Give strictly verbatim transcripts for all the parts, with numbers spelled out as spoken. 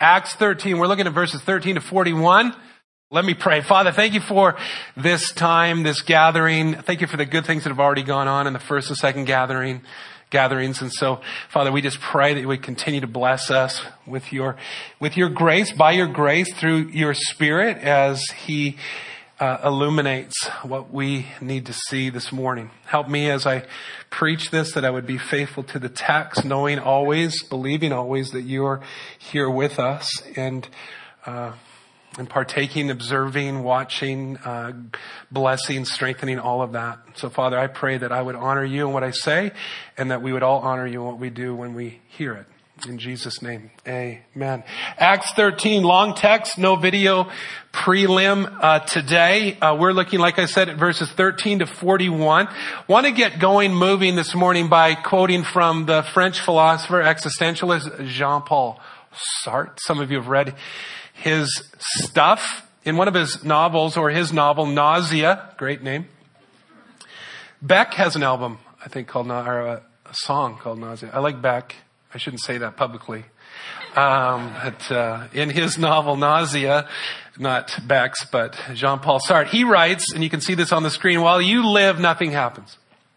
Acts thirteen. We're looking at verses thirteen to forty-one. Let me pray. Father, thank you for this time, this gathering. Thank you for the good things that have already gone on in the first and second gathering, gatherings. And so, Father, we just pray that you would continue to bless us with your, with your grace, by your grace, through your Spirit as he uh, illuminates what we need to see this morning. Help me as I preach this, that I would be faithful to the text, knowing always, believing always that you are here with us and, uh, and partaking, observing, watching, uh, blessing, strengthening, all of that. So, Father, I pray that I would honor you in what I say and that we would all honor you in what we do when we hear it. In Jesus' name, amen. Acts thirteen, long text, no video prelim uh, today. Uh, we're looking, like I said, at verses thirteen to forty-one. Want to get going, moving this morning by quoting from the French philosopher, existentialist Jean-Paul Sartre. Some of you have read his stuff. In one of his novels, or his novel, Nausea, great name. Beck has an album, I think, called, or a, a song called Nausea. I like Beck. I shouldn't say that publicly. Um, but, uh, in his novel, Nausea, not Beck's, but Jean-Paul Sartre, he writes, and you can see this on the screen, while you live, nothing happens.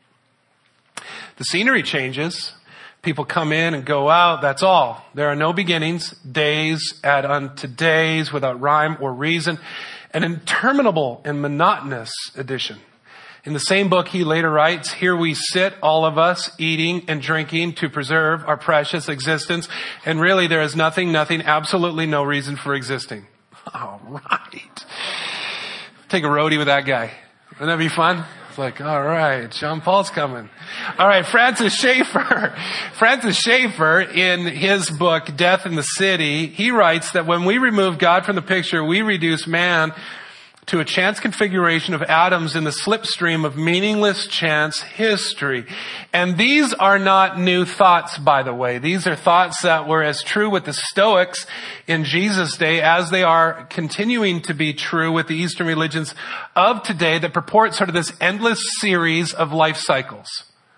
The scenery changes. People come in and go out. That's all. There are no beginnings. Days add unto days without rhyme or reason. An interminable and monotonous addition. In the same book, he later writes, here we sit, all of us, eating and drinking to preserve our precious existence. And really, there is nothing, nothing, absolutely no reason for existing. All right. Take a roadie with that guy. Wouldn't that be fun? It's like, all right, Jean Paul's coming. All right, Francis Schaeffer. Francis Schaeffer, in his book, Death in the City, he writes that when we remove God from the picture, we reduce man to a chance configuration of atoms in the slipstream of meaningless chance history. And these are not new thoughts, by the way. These are thoughts that were as true with the Stoics in Jesus' day as they are continuing to be true with the Eastern religions of today that purport sort of this endless series of life cycles.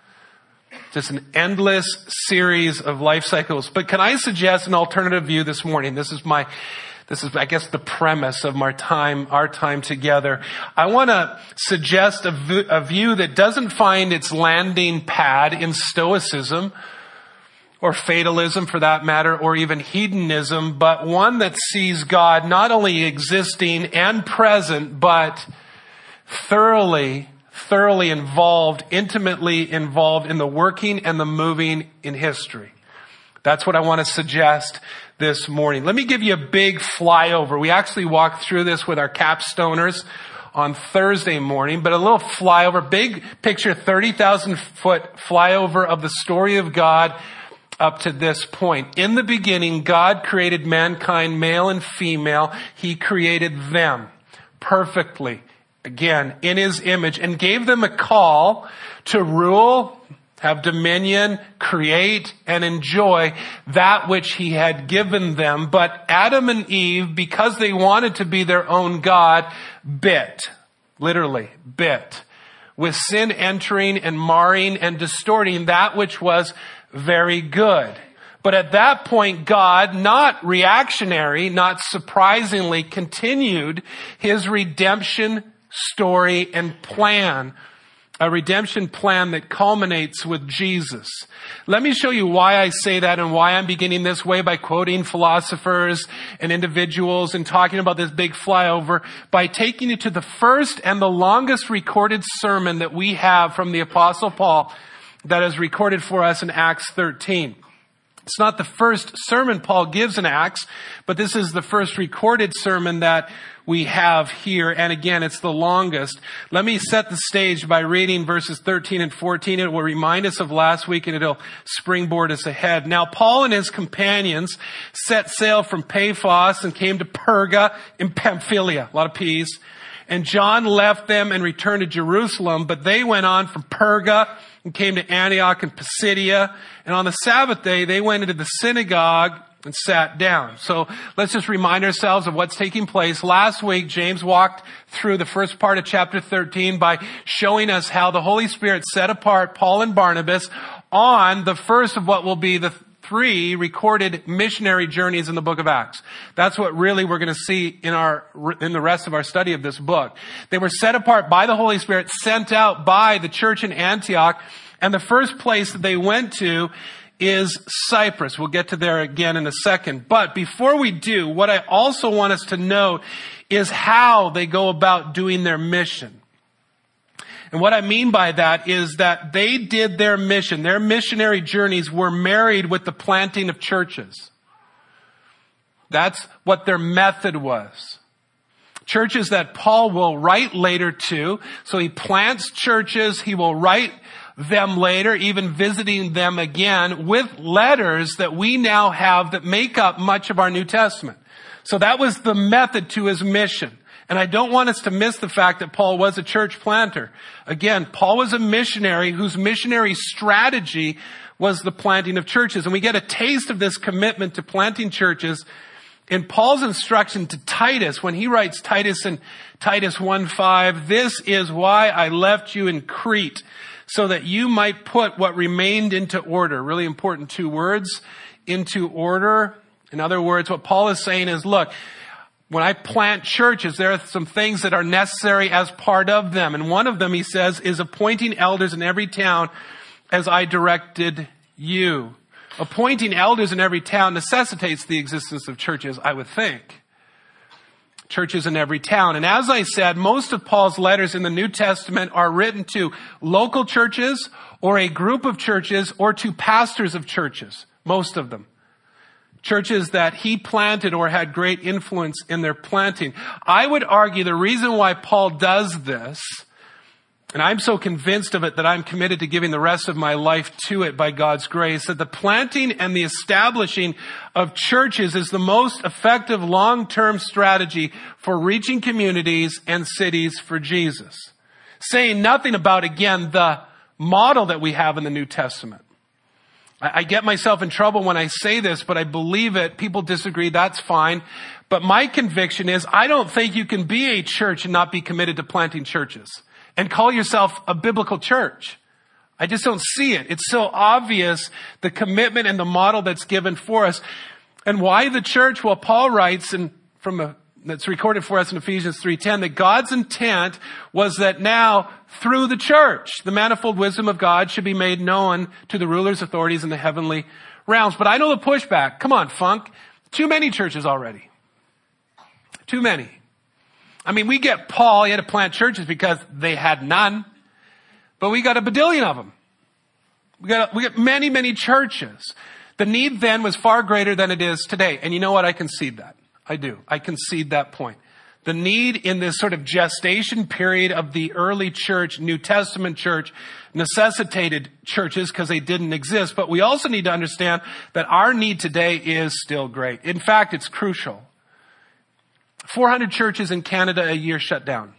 Just an endless series of life cycles. But can I suggest an alternative view this morning? This is my This is, I guess, the premise of my time, our time together. I want to suggest a, v- a view that doesn't find its landing pad in Stoicism or fatalism for that matter, or even hedonism, but one that sees God not only existing and present, but thoroughly, thoroughly involved, intimately involved in the working and the moving in history. That's what I want to suggest this morning. Let me give you a big flyover. We actually walked through this with our capstoners on Thursday morning, but a little flyover, big picture, thirty thousand foot flyover of the story of God up to this point. In the beginning, God created mankind, male and female. He created them perfectly, again, in his image, and gave them a call to rule, have dominion, create, and enjoy that which he had given them. But Adam and Eve, because they wanted to be their own God, bit. Literally, bit. With sin entering and marring and distorting that which was very good. But at that point, God, not reactionary, not surprisingly, continued his redemption story and plan. A redemption plan that culminates with Jesus. Let me show you why I say that and why I'm beginning this way by quoting philosophers and individuals and talking about this big flyover by taking you to the first and the longest recorded sermon that we have from the Apostle Paul that is recorded for us in Acts thirteen. It's not the first sermon Paul gives in Acts, but this is the first recorded sermon that we have here. And again, it's the longest. Let me set the stage by reading verses thirteen and fourteen. It will remind us of last week and it'll springboard us ahead. Now, Paul and his companions set sail from Paphos and came to Perga in Pamphylia. A lot of P's. And John left them and returned to Jerusalem, but they went on from Perga and came to Antioch and Pisidia. And on the Sabbath day, they went into the synagogue and sat down. So let's just remind ourselves of what's taking place. Last week, James walked through the first part of chapter thirteen by showing us how the Holy Spirit set apart Paul and Barnabas on the first of what will be the three recorded missionary journeys in the book of Acts. That's what really we're going to see in our, in the rest of our study of this book. They were set apart by the Holy Spirit, sent out by the church in Antioch, and the first place that they went to is Cyprus. We'll get to there again in a second. But before we do, what I also want us to note is how they go about doing their mission. And what I mean by that is that they did their mission. Their missionary journeys were married with the planting of churches. That's what their method was. Churches that Paul will write later to. So he plants churches. He will write them later, even visiting them again with letters that we now have that make up much of our New Testament. So that was the method to his mission. And I don't want us to miss the fact that Paul was a church planter. Again, Paul was a missionary whose missionary strategy was the planting of churches. And we get a taste of this commitment to planting churches in Paul's instruction to Titus when he writes Titus in Titus one five, "This is why I left you in Crete, so that you might put what remained into order." Really important two words, into order. In other words, what Paul is saying is, look, when I plant churches, there are some things that are necessary as part of them. And one of them, he says, is appointing elders in every town as I directed you. Appointing elders in every town necessitates the existence of churches, I would think. Churches in every town. And as I said, most of Paul's letters in the New Testament are written to local churches or a group of churches or to pastors of churches. Most of them. Churches that he planted or had great influence in their planting. I would argue the reason why Paul does this, and I'm so convinced of it that I'm committed to giving the rest of my life to it by God's grace, that the planting and the establishing of churches is the most effective long-term strategy for reaching communities and cities for Jesus. Saying nothing about, again, the model that we have in the New Testament. I get myself in trouble when I say this, but I believe it. People disagree. That's fine. But my conviction is I don't think you can be a church and not be committed to planting churches and call yourself a biblical church. I just don't see it. It's so obvious, the commitment and the model that's given for us. And why the church? Well, Paul writes in, from a, that's recorded for us in Ephesians three ten, that God's intent was that now through the church, the manifold wisdom of God should be made known to the rulers, authorities in the heavenly realms. But I know the pushback. Come on, Funk. Too many churches already. Too many. I mean, we get Paul, he had to plant churches because they had none. But we got a badillion of them. We got, we got many, many churches. The need then was far greater than it is today. And you know what? I concede that. I do. I concede that point. The need in this sort of gestation period of the early church, New Testament church, necessitated churches because they didn't exist. But we also need to understand that our need today is still great. In fact, it's crucial. four hundred churches in Canada a year shut down.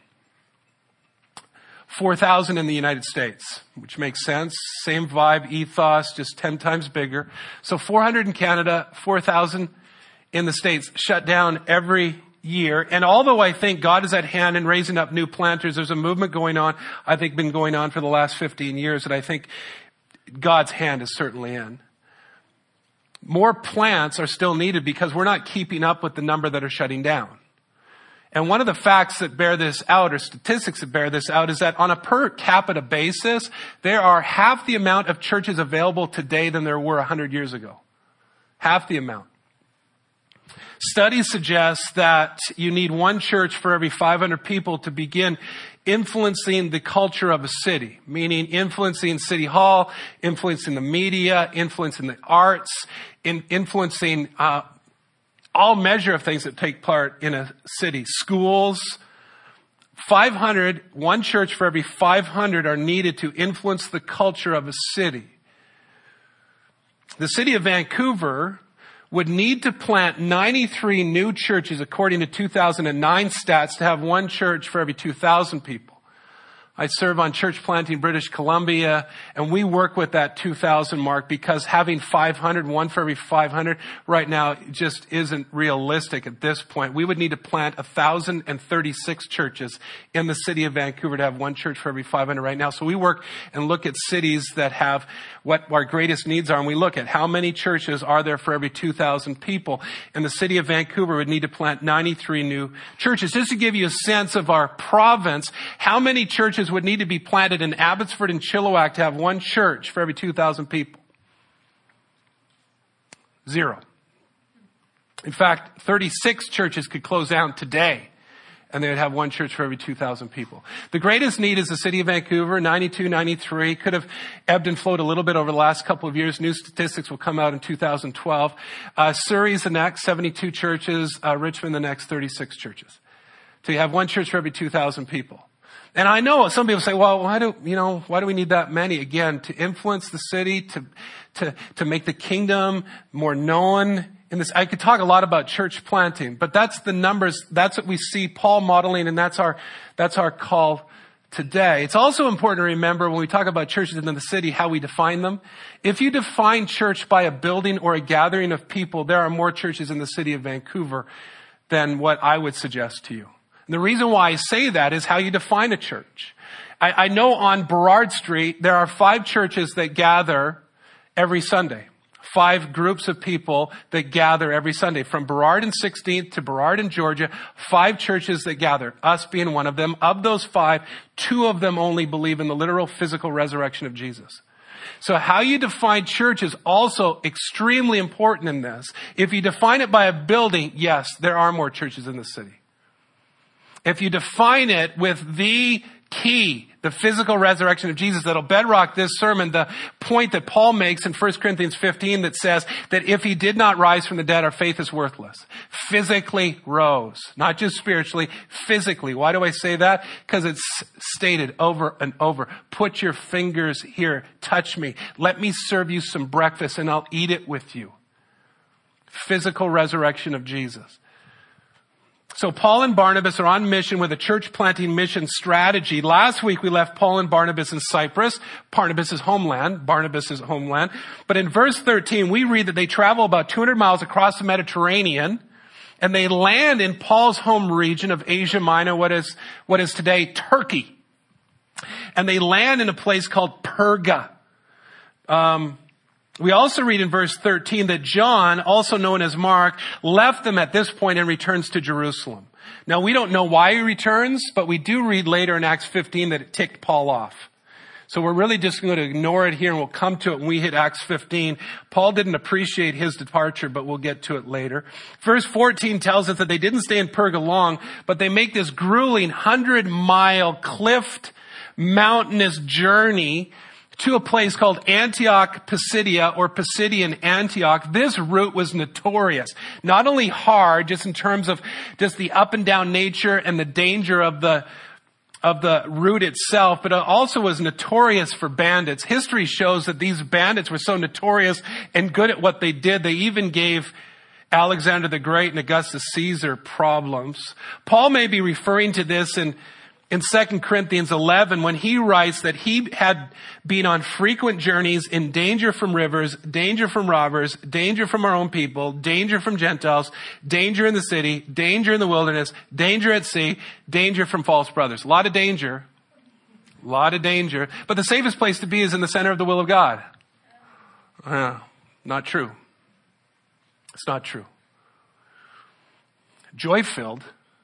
four thousand in the United States, which makes sense. Same vibe, ethos, just ten times bigger. So four hundred in Canada, four thousand in the States shut down every year. And although I think God is at hand in raising up new planters, there's a movement going on, I think been going on for the last fifteen years, that I think God's hand is certainly in. More plants are still needed because we're not keeping up with the number that are shutting down. And one of the facts that bear this out, or statistics that bear this out, is that on a per capita basis, there are half the amount of churches available today than there were one hundred years ago. Half the amount. Studies suggest that you need one church for every five hundred people to begin influencing the culture of a city, meaning influencing City Hall, influencing the media, influencing the arts, in influencing uh, all measure of things that take part in a city. Schools, five hundred, one church for every five hundred are needed to influence the culture of a city. The city of Vancouver would need to plant ninety-three new churches according to two thousand nine stats to have one church for every two thousand people. I serve on Church Planting British Columbia, and we work with that two thousand mark because having five hundred, one for every five hundred right now just isn't realistic at this point. We would need to plant one thousand thirty-six churches in the city of Vancouver to have one church for every five hundred right now. So we work and look at cities that have what our greatest needs are, and we look at how many churches are there for every two thousand people. And the city of Vancouver would need to plant ninety-three new churches. Just to give you a sense of our province, how many churches would need to be planted in Abbotsford and Chilliwack to have one church for every two thousand people? Zero. In fact, thirty-six churches could close down today, and they would have one church for every two thousand people. The greatest need is the city of Vancouver, ninety-two, ninety-three. Could have ebbed and flowed a little bit over the last couple of years. New statistics will come out in two thousand twelve. Uh, Surrey's the next, seventy-two churches. Uh, Richmond the next, thirty-six churches. So you have one church for every two thousand people. And I know some people say, well, why do, you know, why do we need that many? Again, to influence the city, to, to, to make the kingdom more known in this. I could talk a lot about church planting, but that's the numbers. That's what we see Paul modeling, and that's our, that's our call today. It's also important to remember when we talk about churches in the city, how we define them. If you define church by a building or a gathering of people, there are more churches in the city of Vancouver than what I would suggest to you. And the reason why I say that is how you define a church. I, I know on Burrard Street, there are five churches that gather every Sunday. Five groups of people that gather every Sunday. From Burrard and sixteenth to Burrard in Georgia, five churches that gather, us being one of them. Of those five, two of them only believe in the literal physical resurrection of Jesus. So how you define church is also extremely important in this. If you define it by a building, yes, there are more churches in the city. If you define it with the key, the physical resurrection of Jesus, that'll bedrock this sermon, the point that Paul makes in First Corinthians fifteen that says that if he did not rise from the dead, our faith is worthless. Physically rose, not just spiritually, physically. Why do I say that? Because it's stated over and over. Put your fingers here, touch me. Let me serve you some breakfast and I'll eat it with you. Physical resurrection of Jesus. So Paul and Barnabas are on mission with a church planting mission strategy. Last week we left Paul and Barnabas in Cyprus, Barnabas' homeland, Barnabas' homeland. But in verse thirteen, we read that they travel about two hundred miles across the Mediterranean, and they land in Paul's home region of Asia Minor, what is, what is today Turkey. And they land in a place called Perga. Um, We also read in verse thirteen that John, also known as Mark, left them at this point and returns to Jerusalem. Now, we don't know why he returns, but we do read later in Acts fifteen that it ticked Paul off. So we're really just going to ignore it here, and we'll come to it when we hit Acts fifteen. Paul didn't appreciate his departure, but we'll get to it later. Verse fourteen tells us that they didn't stay in Perga long, but they make this grueling hundred-mile cliffed, mountainous journey to a place called Antioch Pisidia, or Pisidian Antioch. This route was notorious. Not only hard, just in terms of just the up and down nature and the danger of the of the route itself, but it also was notorious for bandits. History shows that these bandits were so notorious and good at what they did, they even gave Alexander the Great and Augustus Caesar problems. Paul may be referring to this in In Second Corinthians eleven, when he writes that he had been on frequent journeys in danger from rivers, danger from robbers, danger from our own people, danger from Gentiles, danger in the city, danger in the wilderness, danger at sea, danger from false brothers. A lot of danger. A lot of danger. But the safest place to be is in the center of the will of God. Uh, not true. It's not true. Joy-filled,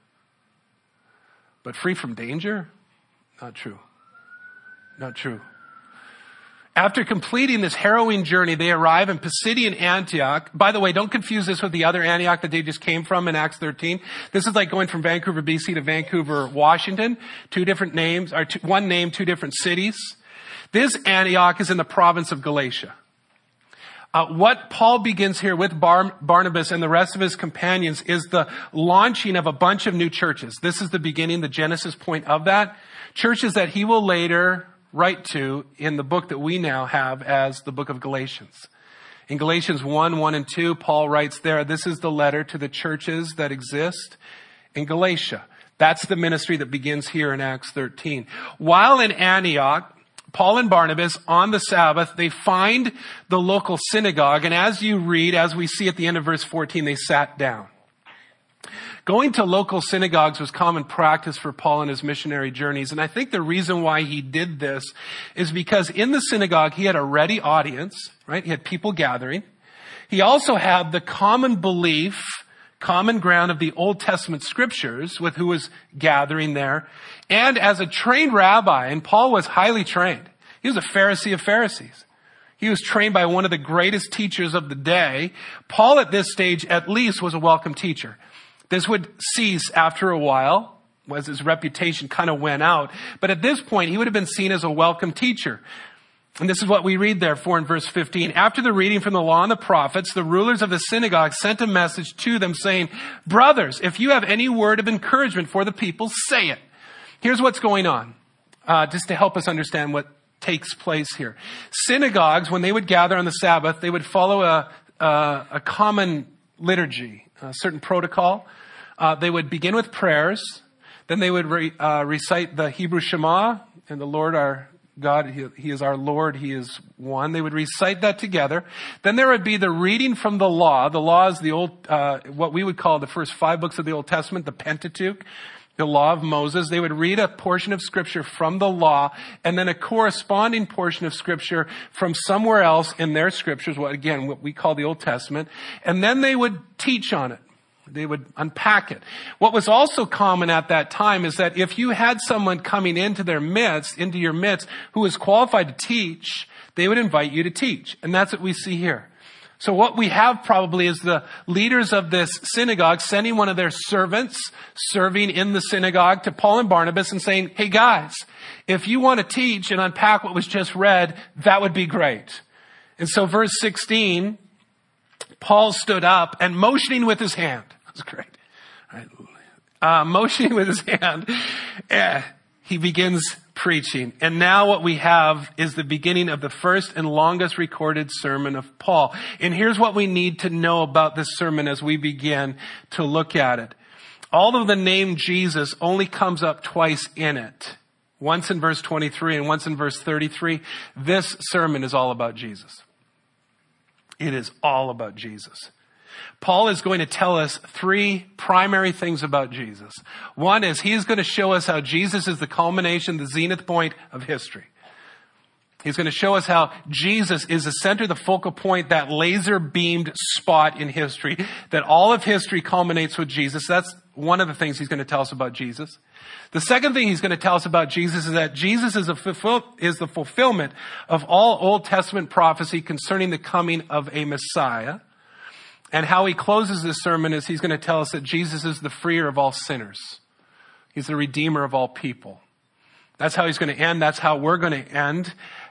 but free from danger? Not true. Not true. After completing this harrowing journey, they arrive in Pisidian Antioch. By the way, don't confuse this with the other Antioch that they just came from in Acts thirteen. This is like going from Vancouver, B C to Vancouver, Washington. Two different names, or two, one name, two different cities. This Antioch is in the province of Galatia. Uh, what Paul begins here with Bar- Barnabas and the rest of his companions is the launching of a bunch of new churches. This is the beginning, the genesis point of that. Churches that he will later write to in the book that we now have as the book of Galatians. In Galatians one, one and two, Paul writes there, this is the letter to the churches that exist in Galatia. That's the ministry that begins here in Acts thirteen. While in Antioch, Paul and Barnabas, on the Sabbath, they find the local synagogue. And as you read, as we see at the end of verse fourteen, they sat down. Going to local synagogues was common practice for Paul in his missionary journeys. And I think the reason why he did this is because in the synagogue, he had a ready audience, right? He had people gathering. He also had the common belief, common ground of the Old Testament scriptures with who was gathering there. And as a trained rabbi, and Paul was highly trained. He was a Pharisee of Pharisees. He was trained by one of the greatest teachers of the day. Paul at this stage at least was a welcome teacher. This would cease after a while as his reputation kind of went out. But at this point, he would have been seen as a welcome teacher. And this is what we read therefore in verse fifteen. After the reading from the law and the prophets, the rulers of the synagogue sent a message to them saying, brothers, if you have any word of encouragement for the people, say it. Here's what's going on, uh, just to help us understand what takes place here. Synagogues, when they would gather on the Sabbath, they would follow a, a, a common liturgy, a certain protocol. Uh, they would begin with prayers. Then they would re, uh, recite the Hebrew Shema and the Lord our God, he, he is our Lord, He is one. They would recite that together. Then there would be the reading from the law. The law is the old, uh, what we would call the first five books of the Old Testament, the Pentateuch, the law of Moses. They would read a portion of scripture from the law and then a corresponding portion of scripture from somewhere else in their scriptures, what again, what we call the Old Testament. And then they would teach on it. They would unpack it. What was also common at that time is that if you had someone coming into their midst, into your midst, who was qualified to teach, they would invite you to teach. And that's what we see here. So what we have probably is the leaders of this synagogue sending one of their servants serving in the synagogue to Paul and Barnabas and saying, hey guys, if you want to teach and unpack what was just read, that would be great. And so verse sixteen, Paul stood up and motioning with his hand. That's great. Right. Uh, motioning with his hand, eh, he begins preaching. And now what we have is the beginning of the first and longest recorded sermon of Paul. And here's what we need to know about this sermon as we begin to look at it. Although the name Jesus only comes up twice in it, once in verse twenty-three and once in verse thirty-three, this sermon is all about Jesus. It is all about Jesus. Paul is going to tell us three primary things about Jesus. One is he is going to show us how Jesus is the culmination, the zenith point of history. He's going to show us how Jesus is the center, the focal point, that laser beamed spot in history, that all of history culminates with Jesus. That's one of the things he's going to tell us about Jesus. The second thing he's going to tell us about Jesus is that Jesus is, a fulfill, is the fulfillment of all Old Testament prophecy concerning the coming of a Messiah. And how he closes this sermon is he's going to tell us that Jesus is the freer of all sinners. He's the redeemer of all people. That's how he's going to end. That's how we're going to end.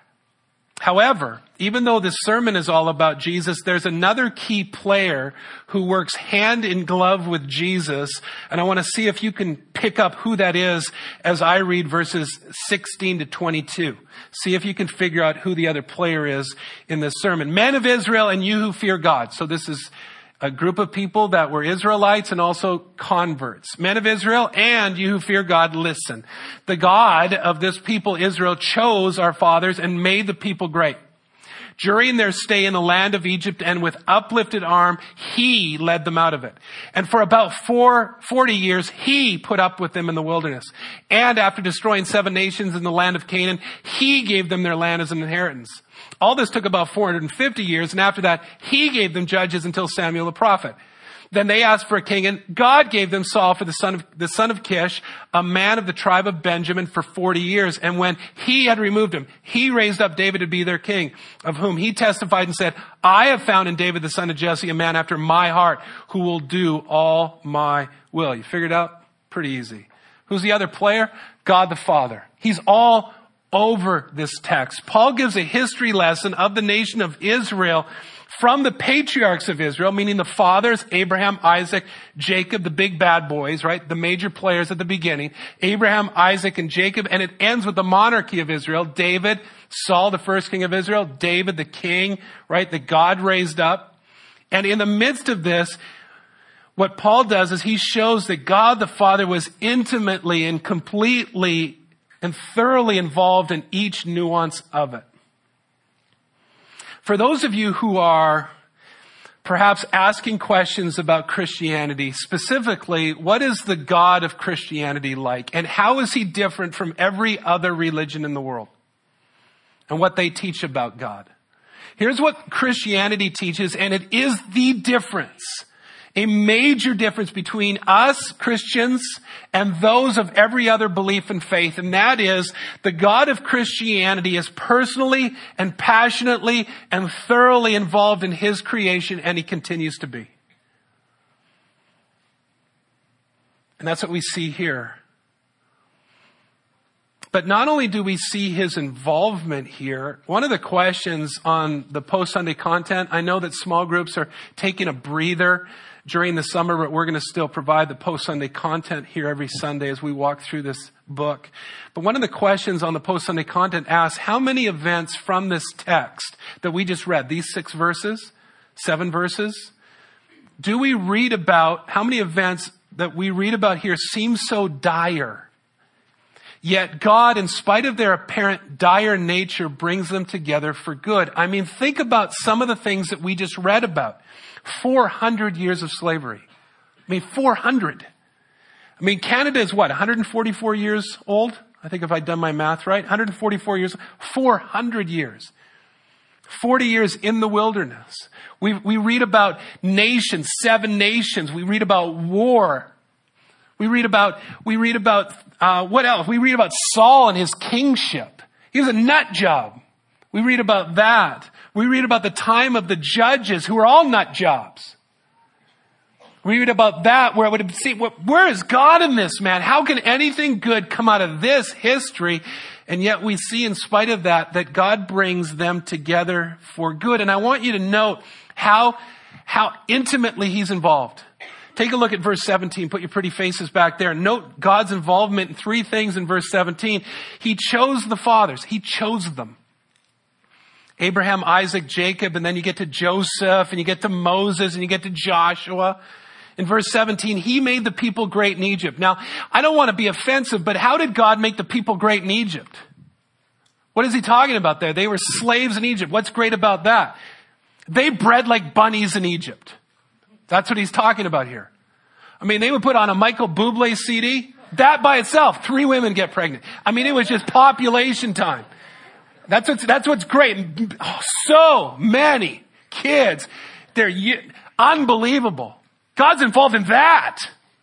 However, even though this sermon is all about Jesus, there's another key player who works hand in glove with Jesus. And I want to see if you can pick up who that is as I read verses sixteen to twenty-two. See if you can figure out who the other player is in this sermon. Men of Israel and you who fear God. So this is a group of people that were Israelites and also converts. Men of Israel and you who fear God, listen. The God of this people, Israel, chose our fathers and made the people great. During their stay in the land of Egypt and with uplifted arm, he led them out of it. And for about four, forty years, he put up with them in the wilderness. And after destroying seven nations in the land of Canaan, he gave them their land as an inheritance. All this took about four hundred fifty years. And after that, he gave them judges until Samuel the prophet. Then they asked for a king, and God gave them Saul for the son of, the son of Kish, a man of the tribe of Benjamin, for forty years. And when he had removed him, he raised up David to be their king, of whom he testified and said, I have found in David the son of Jesse a man after my heart who will do all my will. You figured it out? Pretty easy. Who's the other player? God the Father. He's all over this text. Paul gives a history lesson of the nation of Israel from the patriarchs of Israel, meaning the fathers, Abraham, Isaac, Jacob, the big bad boys, right? The major players at the beginning. Abraham, Isaac, and Jacob. And it ends with the monarchy of Israel. David, Saul, the first king of Israel. David, the king, right? That God raised up. And in the midst of this, what Paul does is he shows that God the Father was intimately and completely and thoroughly involved in each nuance of it. For those of you who are perhaps asking questions about Christianity, specifically, what is the God of Christianity like? And how is he different from every other religion in the world? And what they teach about God. Here's what Christianity teaches, and it is the difference. A major difference between us, Christians, and those of every other belief and faith. And that is, the God of Christianity is personally and passionately and thoroughly involved in his creation, and he continues to be. And that's what we see here. But not only do we see his involvement here, one of the questions on the post-Sunday content, I know that small groups are taking a breather during the summer, but we're going to still provide the post-Sunday content here every Sunday as we walk through this book. But one of the questions on the post-Sunday content asks, how many events from this text that we just read, these six verses, seven verses, do we read about, how many events that we read about here seem so dire? Yet God, in spite of their apparent dire nature, brings them together for good. I mean, think about some of the things that we just read about. four hundred years of slavery. I mean, four hundred. I mean, Canada is what, one hundred forty-four years old? I think if I'd done my math right, one hundred forty-four years, four hundred years. forty years in the wilderness. We, we read about nations, seven nations. We read about war. We read about, we read about, uh, what else? We read about Saul and his kingship. He was a nut job. We read about that. We read about the time of the judges who were all nut jobs. We read about that where it would see, where is God in this, man? How can anything good come out of this history? And yet we see in spite of that, that God brings them together for good. And I want you to note how, how intimately he's involved. Take a look at verse seventeen. Put your pretty faces back there. Note God's involvement in three things in verse seventeen. He chose the fathers. He chose them. Abraham, Isaac, Jacob, and then you get to Joseph, and you get to Moses, and you get to Joshua. In verse seventeen, he made the people great in Egypt. Now, I don't want to be offensive, but how did God make the people great in Egypt? What is he talking about there? They were slaves in Egypt. What's great about that? They bred like bunnies in Egypt. That's what he's talking about here. I mean, they would put on a Michael Bublé C D. That by itself, three women get pregnant. I mean, it was just population time. That's what's, that's what's great. Oh, so many kids. They're unbelievable. God's involved in that.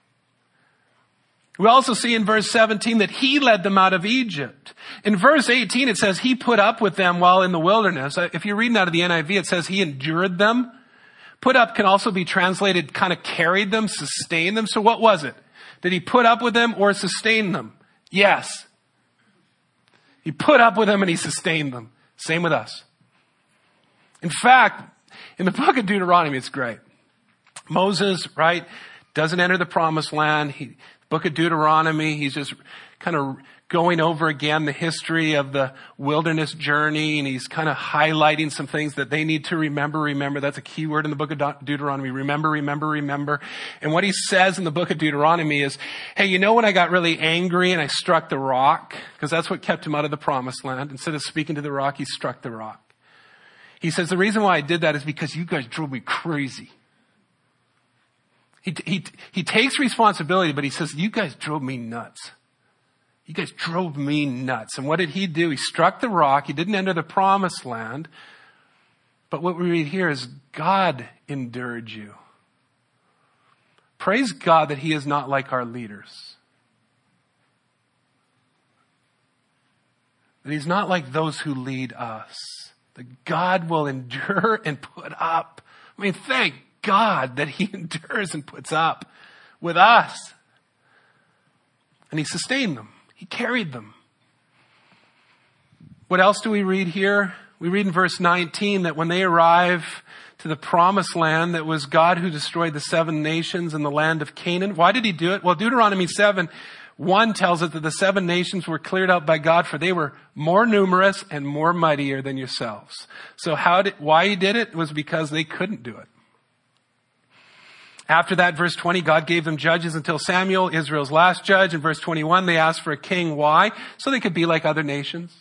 We also see in verse seventeen that he led them out of Egypt. In verse eighteen, it says he put up with them while in the wilderness. If you're reading out of the N I V, it says he endured them. Put up can also be translated kind of carried them, sustained them. So what was it? Did he put up with them or sustain them? Yes. He put up with them and he sustained them. Same with us. In fact, in the book of Deuteronomy, it's great. Moses, right, doesn't enter the promised land. He, book of Deuteronomy, he's just kind of going over again the history of the wilderness journey, and he's kind of highlighting some things that they need to remember. Remember, that's a key word in the book of Deuteronomy. Remember, remember, remember. And what he says in the book of Deuteronomy is, hey, you know when I got really angry and I struck the rock? Because that's what kept him out of the promised land. Instead of speaking to the rock, he struck the rock. He says, the reason why I did that is because you guys drove me crazy. He, he, he takes responsibility, but he says, you guys drove me nuts. You guys drove me nuts. And what did he do? He struck the rock. He didn't enter the promised land. But what we read here is God endured you. Praise God that he is not like our leaders. That he's not like those who lead us. That God will endure and put up. I mean, thank God that he endures and puts up with us. And he sustained them. He carried them. What else do we read here? We read in verse nineteen that when they arrive to the promised land, that was God who destroyed the seven nations in the land of Canaan. Why did he do it? Well, Deuteronomy seven one tells us that the seven nations were cleared out by God, for they were more numerous and more mightier than yourselves. So how did, why he did it was because they couldn't do it. After that, verse twenty, God gave them judges until Samuel, Israel's last judge. In verse twenty-one, they asked for a king. Why? So they could be like other nations.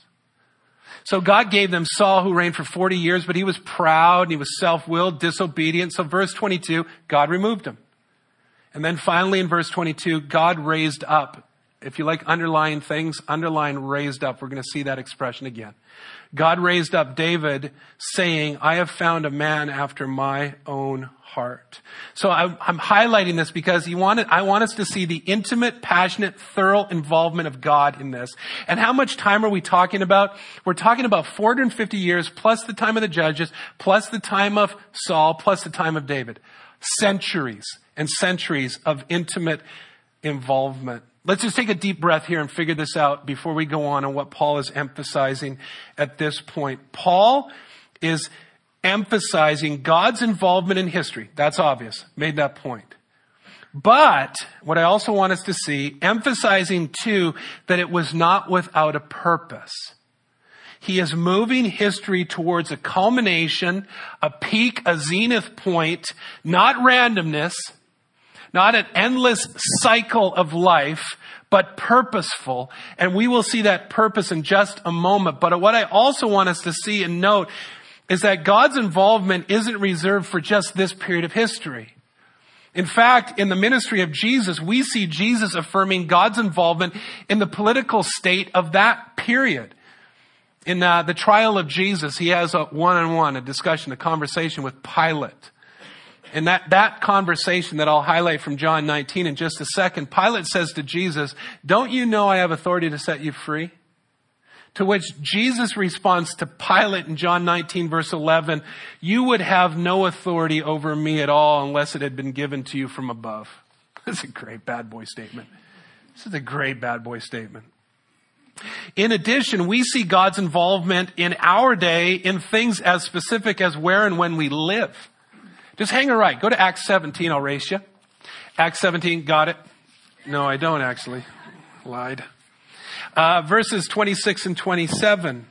So God gave them Saul, who reigned for forty years, but he was proud and he was self-willed, disobedient. So verse twenty-two, God removed him. And then finally in verse twenty-two, God raised up. If you like underlying things, underline raised up. We're going to see that expression again. God raised up David, saying, I have found a man after my own heart. So I'm, I'm highlighting this because he wanted, I want us to see the intimate, passionate, thorough involvement of God in this. And how much time are we talking about? We're talking about four hundred fifty years plus the time of the judges, plus the time of Saul, plus the time of David. Centuries and centuries of intimate involvement. Let's just take a deep breath here and figure this out before we go on on what Paul is emphasizing at this point. Paul is emphasizing God's involvement in history. That's obvious. Made that point. But what I also want us to see, emphasizing too, that it was not without a purpose. He is moving history towards a culmination, a peak, a zenith point, not randomness, not an endless cycle of life, but purposeful. And we will see that purpose in just a moment. But what I also want us to see and note is that God's involvement isn't reserved for just this period of history. In fact, in the ministry of Jesus, we see Jesus affirming God's involvement in the political state of that period. In uh, the trial of Jesus, he has a one-on-one, a discussion, a conversation with Pilate. And that, that conversation that I'll highlight from John nineteen in just a second, Pilate says to Jesus, don't you know I have authority to set you free? To which Jesus responds to Pilate in John nineteen verse eleven, you would have no authority over me at all unless it had been given to you from above. This is a great bad boy statement. This is a great bad boy statement. In addition, we see God's involvement in our day in things as specific as where and when we live. Just hang a right. Go to Acts seventeen. I'll race you. Acts seventeen. Got it? No, I don't actually. Lied. Uh, verses twenty-six and twenty-seven.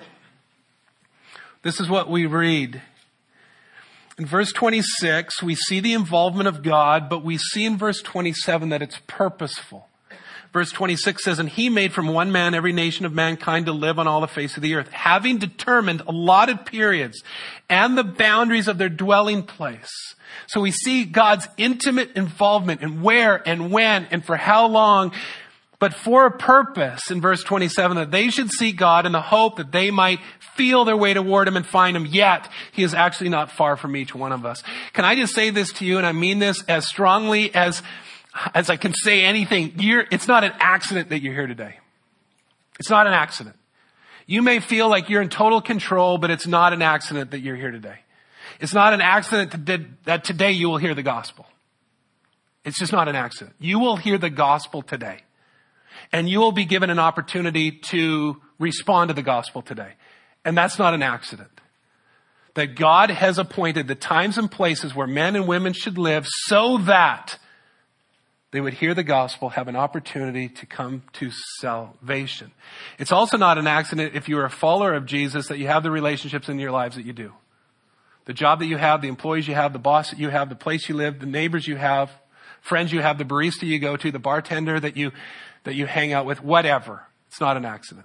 This is what we read. In verse twenty-six, we see the involvement of God, but we see in verse twenty-seven that it's purposeful. Verse twenty-six says, and he made from one man every nation of mankind to live on all the face of the earth, having determined allotted periods and the boundaries of their dwelling place. So we see God's intimate involvement in where and when and for how long, but for a purpose in verse twenty-seven, that they should seek God in the hope that they might feel their way toward him and find him. Yet he is actually not far from each one of us. Can I just say this to you? And I mean this as strongly as As I can say anything, you're, it's not an accident that you're here today. It's not an accident. You may feel like you're in total control, but it's not an accident that you're here today. It's not an accident that today you will hear the gospel. It's just not an accident. You will hear the gospel today. And you will be given an opportunity to respond to the gospel today. And that's not an accident. That God has appointed the times and places where men and women should live so that they would hear the gospel, have an opportunity to come to salvation. It's also not an accident if you're a follower of Jesus that you have the relationships in your lives that you do. The job that you have, the employees you have, the boss that you have, the place you live, the neighbors you have, friends you have, the barista you go to, the bartender that you, that you hang out with, whatever. It's not an accident.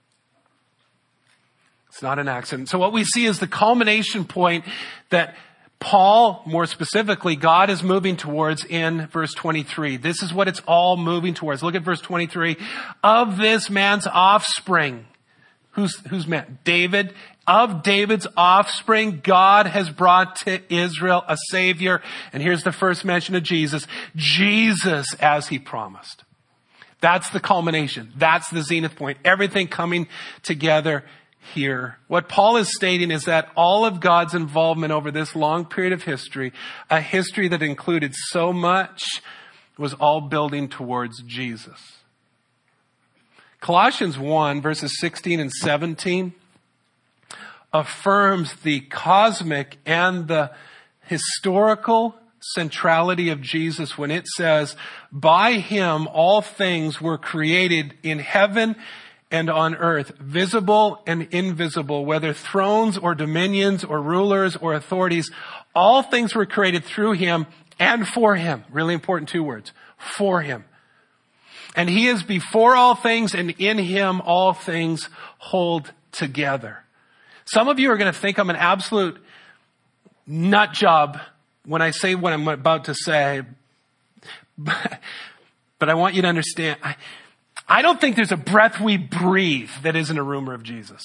It's not an accident. So what we see is the culmination point that Paul, more specifically, God is moving towards in verse twenty-three. This is what it's all moving towards. Look at verse twenty-three. Of this man's offspring. Who's, who's man? David. Of David's offspring, God has brought to Israel a Savior. And here's the first mention of Jesus. Jesus as he promised. That's the culmination. That's the zenith point. Everything coming together here. What Paul is stating is that all of God's involvement over this long period of history, a history that included so much, was all building towards Jesus. Colossians one, verses sixteen and seventeen, affirms the cosmic and the historical centrality of Jesus when it says, by him all things were created in heaven and on earth, visible and invisible, whether thrones or dominions or rulers or authorities, all things were created through him and for him. Really important two words. For him. And he is before all things, and in him all things hold together. Some of you are going to think I'm an absolute nut job when I say what I'm about to say. But, but I want you to understand, I, I don't think there's a breath we breathe that isn't a rumor of Jesus.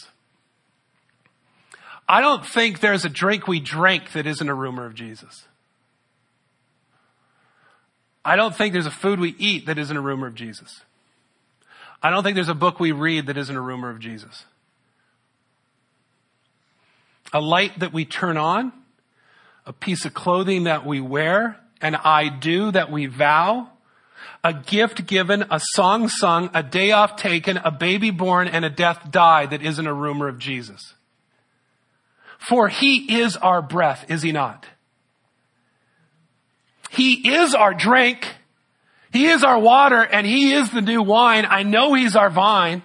I don't think there's a drink we drink that isn't a rumor of Jesus. I don't think there's a food we eat that isn't a rumor of Jesus. I don't think there's a book we read that isn't a rumor of Jesus. A light that we turn on, a piece of clothing that we wear, an I do that we vow, a gift given, a song sung, a day off taken, a baby born, and a death died that isn't a rumor of Jesus. For he is our breath, is he not? He is our drink. He is our water, and he is the new wine. I know he's our vine.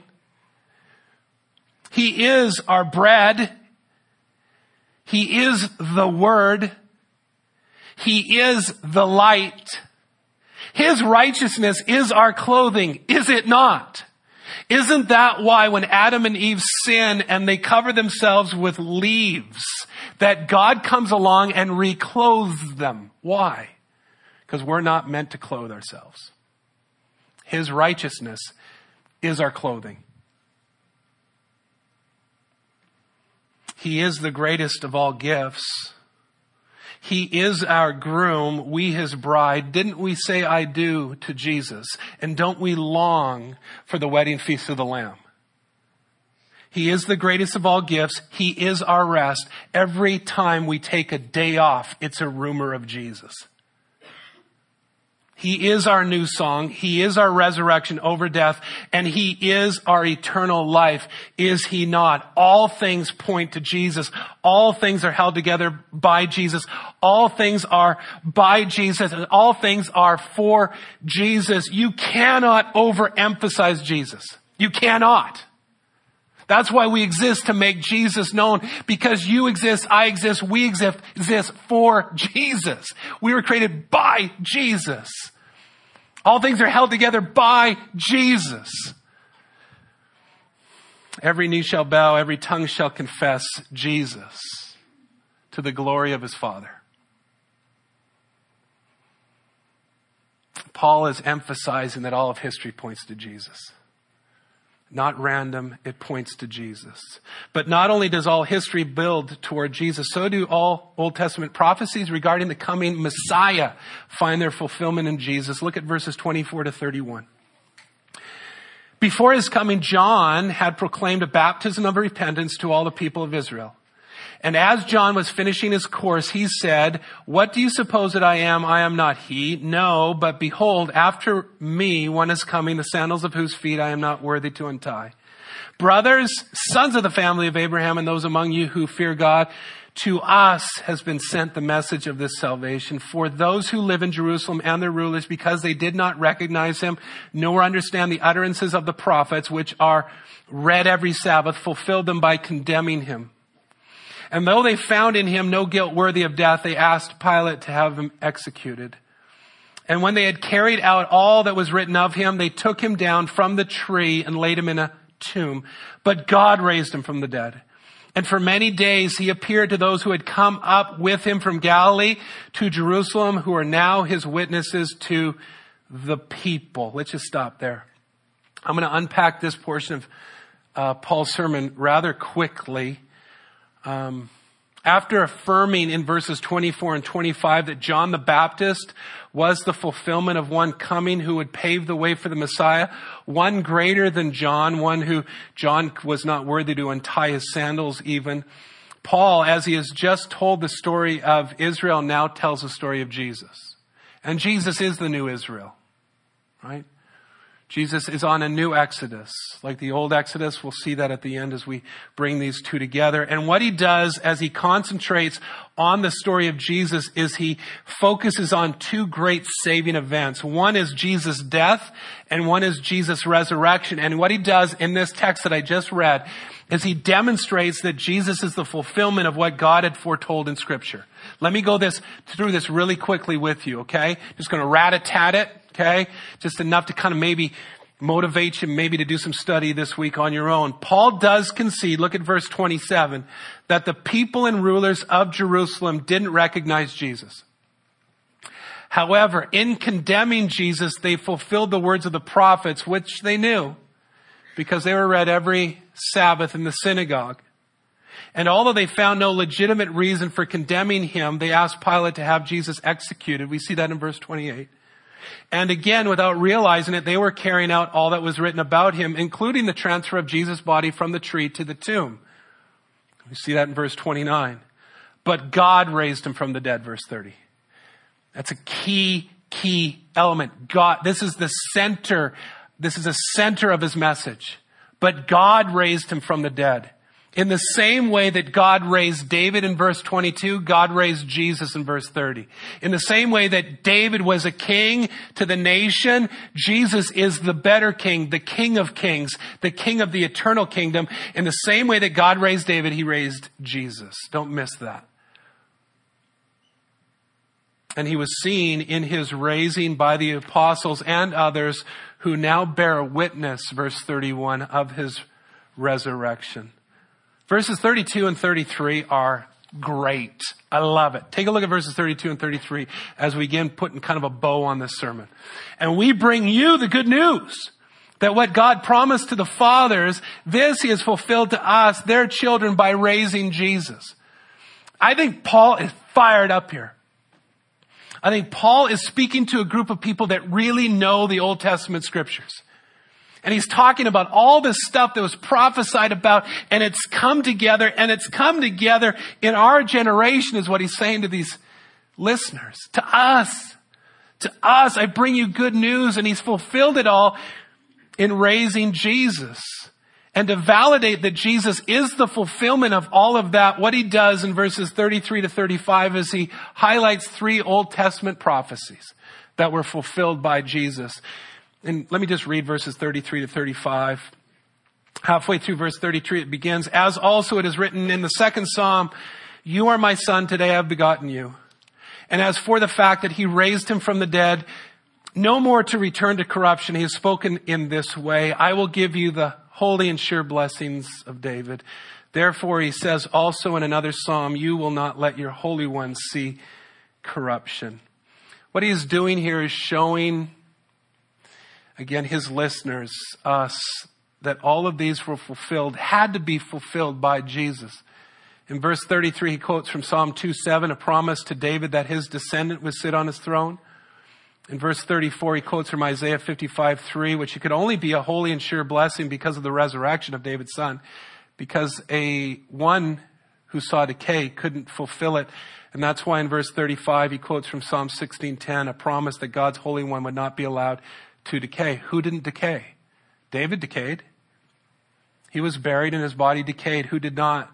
He is our bread. He is the word. He is the light. His righteousness is our clothing, is it not? Isn't that why when Adam and Eve sin and they cover themselves with leaves, that God comes along and reclothes them? Why? Because we're not meant to clothe ourselves. His righteousness is our clothing. He is the greatest of all gifts. He is our groom, we his bride. Didn't we say I do to Jesus? And don't we long for the wedding feast of the Lamb? He is the greatest of all gifts. He is our rest. Every time we take a day off, it's a rumor of Jesus. He is our new song. He is our resurrection over death. And he is our eternal life. Is he not? All things point to Jesus. All things are held together by Jesus. All things are by Jesus. And all things are for Jesus. You cannot overemphasize Jesus. You cannot. That's why we exist, to make Jesus known. Because you exist, I exist, we exist, exist for Jesus. We were created by Jesus. All things are held together by Jesus. Every knee shall bow, every tongue shall confess Jesus to the glory of his Father. Paul is emphasizing that all of history points to Jesus. Not random, it points to Jesus. But not only does all history build toward Jesus, so do all Old Testament prophecies regarding the coming Messiah find their fulfillment in Jesus. Look at verses twenty-four to thirty-one. Before his coming, John had proclaimed a baptism of repentance to all the people of Israel. And as John was finishing his course, he said, "What do you suppose that I am? I am not he. No, but behold, after me one is coming, the sandals of whose feet I am not worthy to untie. Brothers, sons of the family of Abraham, and those among you who fear God, to us has been sent the message of this salvation. For those who live in Jerusalem and their rulers, because they did not recognize him, nor understand the utterances of the prophets, which are read every Sabbath, fulfilled them by condemning him. And though they found in him no guilt worthy of death, they asked Pilate to have him executed. And when they had carried out all that was written of him, they took him down from the tree and laid him in a tomb. But God raised him from the dead. And for many days he appeared to those who had come up with him from Galilee to Jerusalem, who are now his witnesses to the people." Let's just stop there. I'm going to unpack this portion of uh, Paul's sermon rather quickly. Um, after affirming in verses twenty-four and twenty-five that John the Baptist was the fulfillment of one coming who would pave the way for the Messiah, one greater than John, one who John was not worthy to untie his sandals even, Paul, as he has just told the story of Israel, now tells the story of Jesus. And Jesus is the new Israel, right? Jesus is on a new exodus. Like the old exodus, we'll see that at the end as we bring these two together. And what he does as he concentrates on the story of Jesus is he focuses on two great saving events. One is Jesus' death and one is Jesus' resurrection. And what he does in this text that I just read is he demonstrates that Jesus is the fulfillment of what God had foretold in Scripture. Let me go this through this really quickly with you, okay? Just going to rat-a-tat it. Okay? Just enough to kind of maybe motivate you maybe to do some study this week on your own. Paul does concede, look at verse twenty-seven, that the people and rulers of Jerusalem didn't recognize Jesus. However, in condemning Jesus, they fulfilled the words of the prophets, which they knew because they were read every Sabbath in the synagogue. And although they found no legitimate reason for condemning him, they asked Pilate to have Jesus executed. We see that in verse twenty-eight. And again, without realizing it, they were carrying out all that was written about him, including the transfer of Jesus' body from the tree to the tomb. We see that in verse twenty-nine. But God raised him from the dead, verse thirty. That's a key, key element. God, this is the center, this is the center of his message. But God raised him from the dead. In the same way that God raised David in verse twenty-two, God raised Jesus in verse thirty. In the same way that David was a king to the nation, Jesus is the better king, the King of kings, the king of the eternal kingdom. In the same way that God raised David, he raised Jesus. Don't miss that. And he was seen in his raising by the apostles and others who now bear witness, verse thirty-one, of his resurrection. Verses thirty-two and thirty-three are great. I love it. Take a look at verses thirty-two and thirty-three as we begin putting kind of a bow on this sermon. And we bring you the good news that what God promised to the fathers, this he has fulfilled to us, their children, by raising Jesus. I think Paul is fired up here. I think Paul is speaking to a group of people that really know the Old Testament scriptures. And he's talking about all this stuff that was prophesied about, and it's come together, and it's come together in our generation, is what he's saying to these listeners. To us. To us, I bring you good news, and he's fulfilled it all in raising Jesus. And to validate that Jesus is the fulfillment of all of that, what he does in verses thirty-three to thirty-five is he highlights three Old Testament prophecies that were fulfilled by Jesus. And let me just read verses thirty-three to thirty-five. Halfway through verse thirty-three, it begins, as also it is written in the second Psalm, you are my son, today I have begotten you. And as for the fact that he raised him from the dead, no more to return to corruption, he has spoken in this way, I will give you the holy and sure blessings of David. Therefore, he says also in another Psalm, you will not let your Holy One see corruption. What he is doing here is showing, again, his listeners, us, that all of these were fulfilled, had to be fulfilled by Jesus. In verse thirty-three, he quotes from Psalm two seven, a promise to David that his descendant would sit on his throne. In verse thirty-four, he quotes from Isaiah fifty-five three, which could only be a holy and sure blessing because of the resurrection of David's son, because a one who saw decay couldn't fulfill it. And that's why in verse thirty-five, he quotes from Psalm sixteen ten, a promise that God's Holy One would not be allowed to decay. Who didn't decay? David decayed. He was buried and his body decayed. Who did not?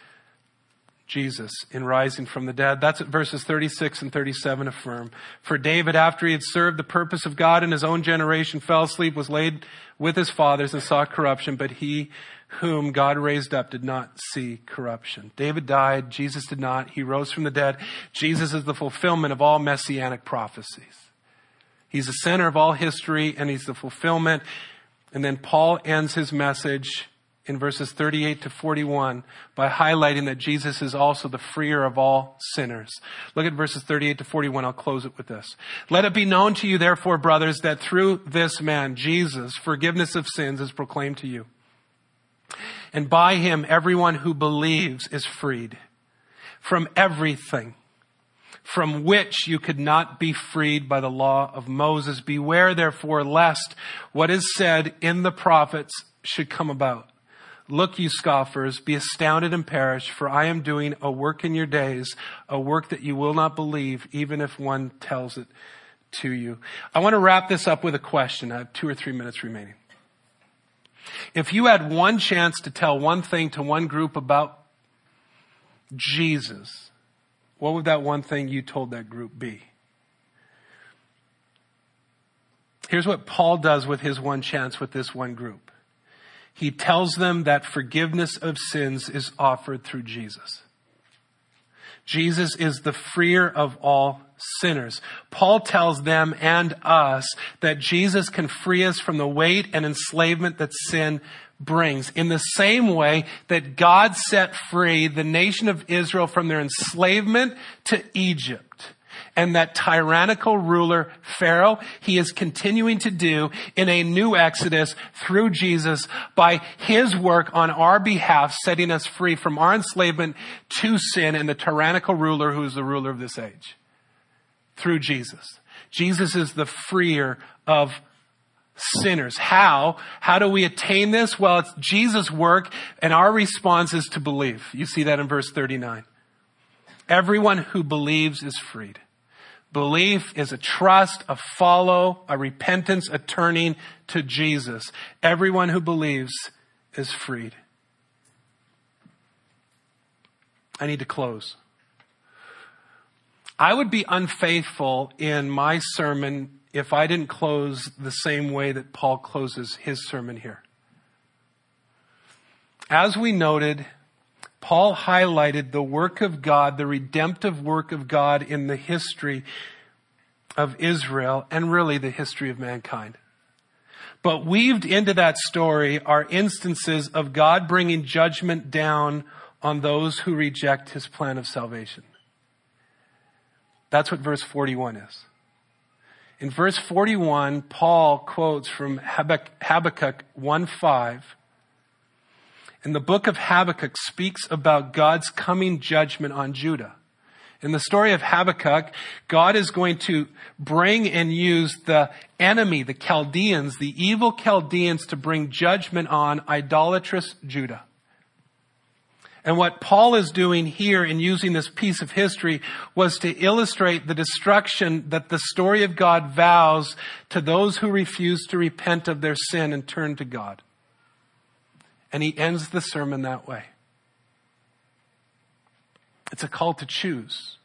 Jesus in rising from the dead. That's what verses thirty-six and thirty-seven affirm. For David, after he had served the purpose of God in his own generation, fell asleep, was laid with his fathers and saw corruption, but he whom God raised up did not see corruption. David died. Jesus did not. He rose from the dead. Jesus is the fulfillment of all messianic prophecies. He's the center of all history, and he's the fulfillment. And then Paul ends his message in verses thirty-eight to forty-one by highlighting that Jesus is also the freer of all sinners. Look at verses thirty-eight to forty-one. I'll close it with this. Let it be known to you, therefore, brothers, that through this man, Jesus, forgiveness of sins is proclaimed to you. And by him, everyone who believes is freed from everything from which you could not be freed by the law of Moses. Beware, therefore, lest what is said in the prophets should come about. Look, you scoffers, be astounded and perish, for I am doing a work in your days, a work that you will not believe, even if one tells it to you. I want to wrap this up with a question. I have two or three minutes remaining. If you had one chance to tell one thing to one group about Jesus, what would that one thing you told that group be? Here's what Paul does with his one chance with this one group. He tells them that forgiveness of sins is offered through Jesus. Jesus is the freer of all sinners. Paul tells them and us that Jesus can free us from the weight and enslavement that sin brings. In the same way that God set free the nation of Israel from their enslavement to Egypt. And that tyrannical ruler, Pharaoh, he is continuing to do in a new Exodus through Jesus by his work on our behalf, setting us free from our enslavement to sin and the tyrannical ruler who is the ruler of this age. Through Jesus. Jesus is the freer of sinners. How? How do we attain this? Well, it's Jesus' work and our response is to believe. You see that in verse thirty-nine. Everyone who believes is freed. Belief is a trust, a follow, a repentance, a turning to Jesus. Everyone who believes is freed. I need to close. I would be unfaithful in my sermon if I didn't close the same way that Paul closes his sermon here. As we noted, Paul highlighted the work of God, the redemptive work of God in the history of Israel and really the history of mankind. But weaved into that story are instances of God bringing judgment down on those who reject his plan of salvation. That's what verse forty-one is. In verse forty-one, Paul quotes from Habakkuk one five. And the book of Habakkuk speaks about God's coming judgment on Judah. In the story of Habakkuk, God is going to bring and use the enemy, the Chaldeans, the evil Chaldeans, to bring judgment on idolatrous Judah. And what Paul is doing here in using this piece of history was to illustrate the destruction that the story of God vows to those who refuse to repent of their sin and turn to God. And he ends the sermon that way. It's a call to choose.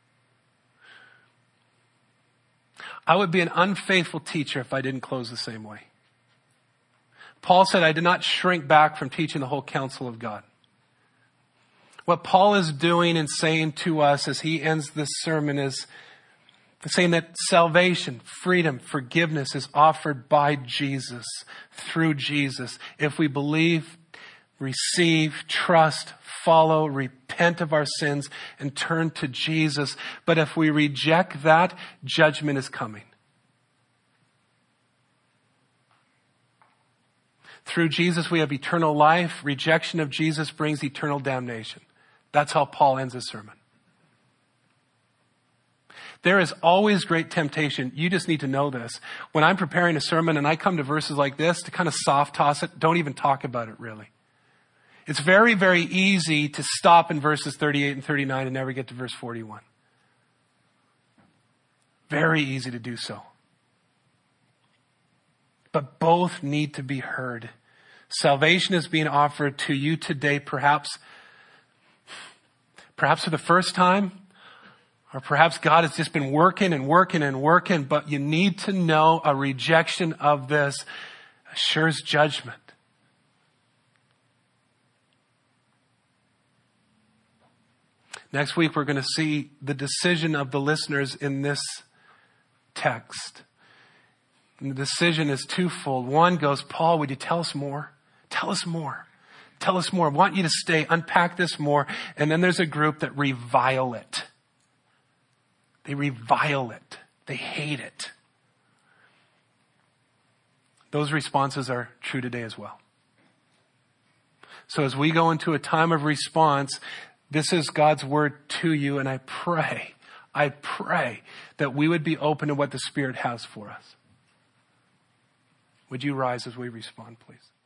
I would be an unfaithful teacher if I didn't close the same way. Paul said, I did not shrink back from teaching the whole counsel of God. What Paul is doing and saying to us as he ends this sermon is saying that salvation, freedom, forgiveness is offered by Jesus, through Jesus. If we believe, receive, trust, follow, repent of our sins, and turn to Jesus. But if we reject that, judgment is coming. Through Jesus, we have eternal life. Rejection of Jesus brings eternal damnation. That's how Paul ends his sermon. There is always great temptation. You just need to know this. When I'm preparing a sermon and I come to verses like this, to kind of soft toss it, don't even talk about it really. It's very, very easy to stop in verses thirty-eight and thirty-nine and never get to verse forty-one. Very easy to do so. But both need to be heard. Salvation is being offered to you today, perhaps, perhaps for the first time. Or perhaps God has just been working and working and working, but you need to know a rejection of this assures judgment. Next week, we're going to see the decision of the listeners in this text. And the decision is twofold. One goes, Paul, would you tell us more? Tell us more. Tell us more. I want you to stay, unpack this more. And then there's a group that revile it. They revile it. They hate it. Those responses are true today as well. So as we go into a time of response, this is God's word to you, and I pray, I pray that we would be open to what the Spirit has for us. Would you rise as we respond, please?